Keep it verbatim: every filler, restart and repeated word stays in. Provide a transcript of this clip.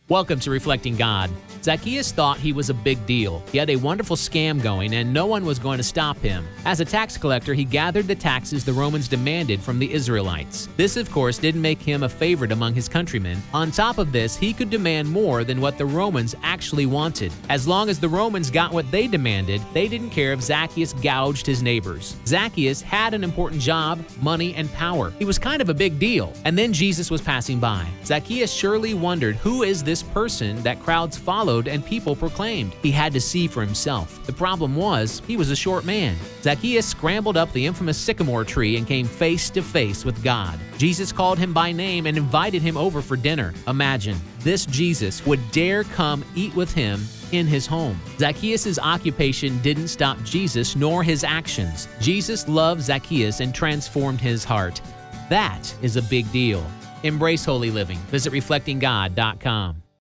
Welcome to Reflecting God. Zacchaeus thought he was a big deal. He had a wonderful scam going, and no one was going to stop him. As a tax collector, he gathered the taxes the Romans demanded from the Israelites. This, of course, didn't make him a favorite among his countrymen. On top of this, he could demand more than what the Romans actually wanted. As long as the Romans got what they demanded, they didn't care if Zacchaeus gouged his neighbors. Zacchaeus had an important job, money, and power. He was kind of a big deal. And then Jesus was passing by. Zacchaeus surely wondered, who is this person that crowds followed and people proclaimed? He had to see for himself. The problem was, he was a short man. Zacchaeus scrambled up the infamous sycamore tree and came face to face with God. Jesus called him by name and invited him over for dinner. Imagine, this Jesus would dare come eat with him in his home. Zacchaeus' occupation didn't stop Jesus nor his actions. Jesus loved Zacchaeus and transformed his heart. That is a big deal. Embrace holy living. Visit reflecting god dot com.